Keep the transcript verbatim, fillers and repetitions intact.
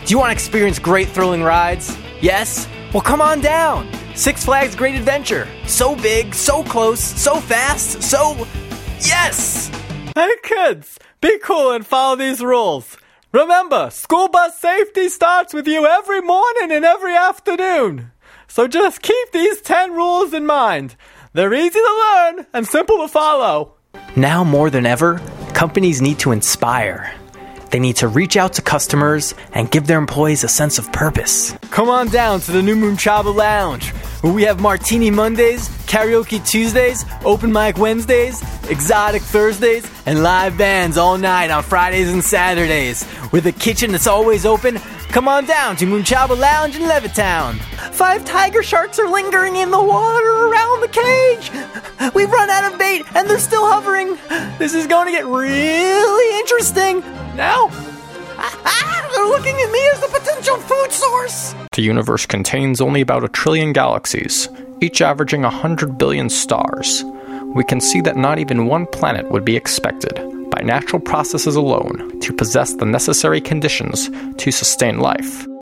Do you want to experience great thrilling rides? Yes? Well, come on down. Six Flags Great Adventure. So big, so close, so fast, so... yes! Hey kids, be cool and follow these rules. Remember, school bus safety starts with you every morning and every afternoon. So just keep these ten rules in mind. They're easy to learn and simple to follow. Now more than ever, companies need to inspire. They need to reach out to customers and give their employees a sense of purpose. Come on down to the New Moon Chaba Lounge, where we have Martini Mondays, Karaoke Tuesdays, Open Mic Wednesdays, Exotic Thursdays, and live bands all night on Fridays and Saturdays. With a kitchen that's always open, come on down to Moon Chaba Lounge in Levittown. Five tiger sharks are lingering in the water around the cage. We've run out of bait and they're still hovering. This is going to get really interesting. Now, ah, they're looking at me as a potential food source. The universe contains only about a trillion galaxies, each averaging a hundred billion stars. We can see that not even one planet would be expected, by natural processes alone, to possess the necessary conditions to sustain life.